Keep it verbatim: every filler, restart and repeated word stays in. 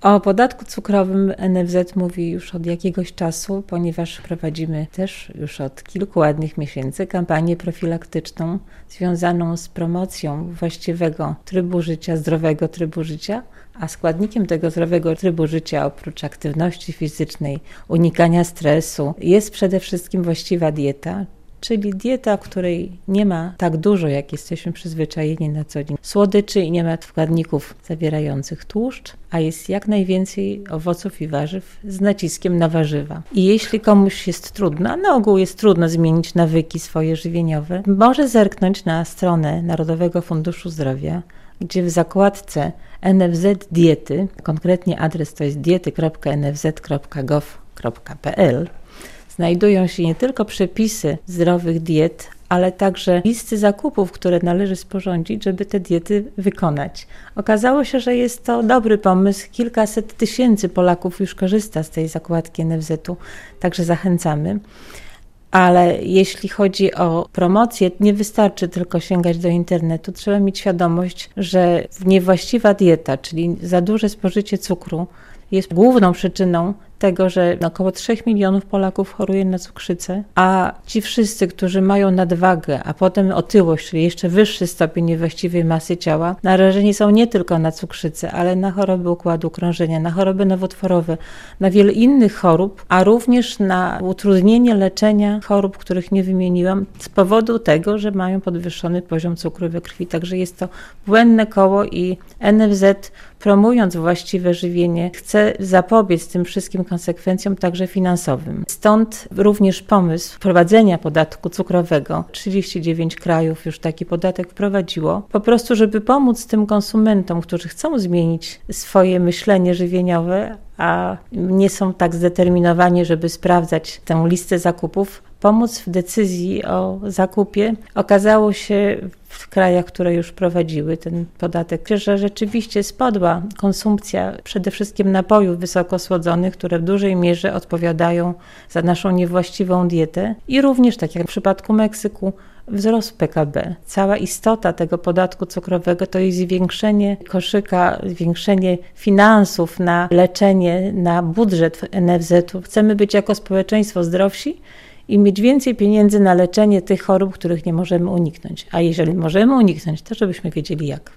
O podatku cukrowym N F Z mówi już od jakiegoś czasu, ponieważ prowadzimy też już od kilku ładnych miesięcy kampanię profilaktyczną związaną z promocją właściwego trybu życia, zdrowego trybu życia, a składnikiem tego zdrowego trybu życia oprócz aktywności fizycznej, unikania stresu jest przede wszystkim właściwa dieta, czyli dieta, w której nie ma tak dużo, jak jesteśmy przyzwyczajeni na co dzień słodyczy i nie ma składników zawierających tłuszcz, a jest jak najwięcej owoców i warzyw z naciskiem na warzywa. I jeśli komuś jest trudno, a na ogół jest trudno zmienić nawyki swoje żywieniowe, może zerknąć na stronę Narodowego Funduszu Zdrowia, gdzie w zakładce N F Z Diety, konkretnie adres to jest diety kropka n f z kropka gov kropka p l, znajdują się nie tylko przepisy zdrowych diet, ale także listy zakupów, które należy sporządzić, żeby te diety wykonać. Okazało się, że jest to dobry pomysł. Kilkaset tysięcy Polaków już korzysta z tej zakładki N F Z-u, także zachęcamy. Ale jeśli chodzi o promocję, nie wystarczy tylko sięgać do internetu. Trzeba mieć świadomość, że niewłaściwa dieta, czyli za duże spożycie cukru, jest główną przyczyną tego, że około trzech milionów Polaków choruje na cukrzycę, a ci wszyscy, którzy mają nadwagę, a potem otyłość, czyli jeszcze wyższy stopień niewłaściwej masy ciała, narażeni są nie tylko na cukrzycę, ale na choroby układu krążenia, na choroby nowotworowe, na wiele innych chorób, a również na utrudnienie leczenia chorób, których nie wymieniłam, z powodu tego, że mają podwyższony poziom cukru we krwi. Także jest to błędne koło i N F Z, promując właściwe żywienie, chce zapobiec tym wszystkim konsekwencjom, także finansowym. Stąd również pomysł wprowadzenia podatku cukrowego. trzydzieści dziewięć krajów już taki podatek wprowadziło, po prostu żeby pomóc tym konsumentom, którzy chcą zmienić swoje myślenie żywieniowe, a nie są tak zdeterminowani, żeby sprawdzać tę listę zakupów, pomóc w decyzji o zakupie. Okazało się w krajach, które już prowadziły ten podatek, że rzeczywiście spadła konsumpcja przede wszystkim napojów wysokosłodzonych, które w dużej mierze odpowiadają za naszą niewłaściwą dietę i również, tak jak w przypadku Meksyku, wzrost P K B. Cała istota tego podatku cukrowego to jest zwiększenie koszyka, zwiększenie finansów na leczenie, na budżet N F Z-u. Chcemy być jako społeczeństwo zdrowsi i mieć więcej pieniędzy na leczenie tych chorób, których nie możemy uniknąć. A jeżeli możemy uniknąć, to żebyśmy wiedzieli jak.